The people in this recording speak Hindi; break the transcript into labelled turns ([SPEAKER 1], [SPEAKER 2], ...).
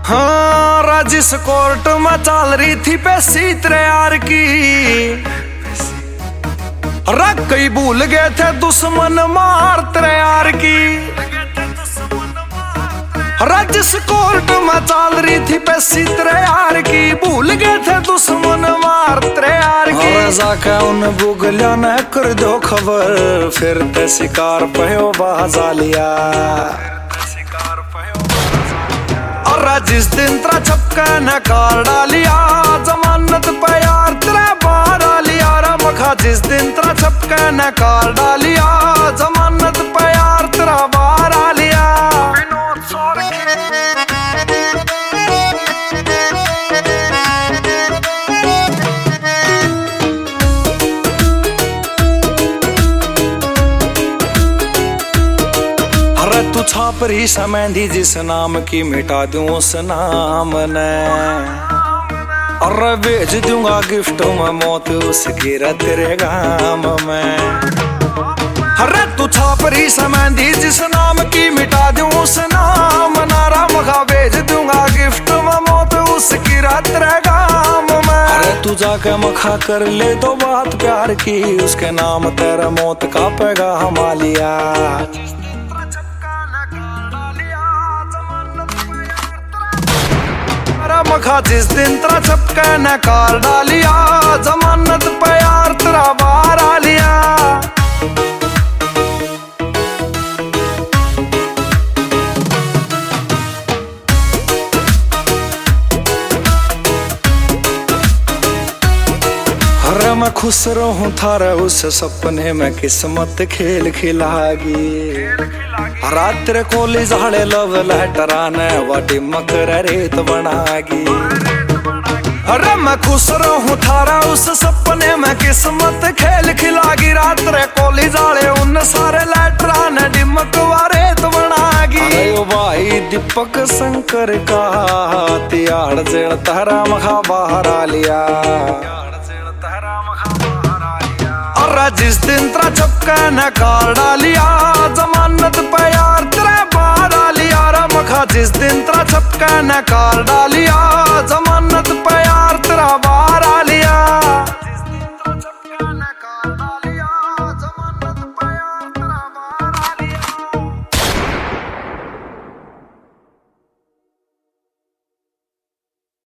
[SPEAKER 1] हाँ राजिस कोर्ट में चल रही थी पेशी तेरे यार की। रख कई भूल गए थे दुश्मन मार तेरे यार की। राजिस कोर्ट में चल रही थी पेशी तेरे यार की। भूल गए थे दुश्मन मार तेरे यार की।
[SPEAKER 2] जाके उन बुगलिया ने कर दो खबर, फिर ते शिकार पहो बाजा लिया।
[SPEAKER 1] जिस दिन तेरा चपका न कार डालिया, जमानत पे यार तेरा बाहर डालिया। मखा जिस दिन तेरा चपका न कार डालिया, जमानत पे यार तेरा बाहर डालिया।
[SPEAKER 2] तू छापरी समझी जिस नाम की मिटा दूं उस नाम ने। अरे भेज दूंगा गिफ्ट में मौत उसकी तेरे गाम में।
[SPEAKER 1] अरे तू छापरी समझी जिस नाम की मिटा दूं उस नाम नारा। मखा भेज दूंगा गिफ्ट में मौत उसकी तेरे गाम में।
[SPEAKER 2] अरे तू जाके मखा कर ले तो बात प्यार की, उसके नाम तेरा मौत का पैगाम आ लिया।
[SPEAKER 1] मखा जिस दिन तेरा चपका न कार डालिया, जमानत पे यार तेरा बाहर आ लिया।
[SPEAKER 2] अरे मैं खुश रहूं थारा उस सपने में किस्मत खेल खिलागी। रात तेरे कोली झाड़े लव लहटरा ने वाटी मकर रेत बनागी।
[SPEAKER 1] अरे मैं खुश रहूं थारा उस सपने में किस्मत खेल खिलागी। रात तेरे कोली झाड़े उन सारे लहटरा ने डिमक रेत बनागी।
[SPEAKER 2] अरे ओ भाई दीपक शंकर का तियाड़ जेड़ तारा मखा बाहर आ लिया।
[SPEAKER 1] और जिस दिन तेरा चपका न कार डालिया, जमानत पे यार तेरा बाहर डालिया। मखा जिस दिन तेरा चपका न कार डालिया, जमानत पे यार तेरा बाहर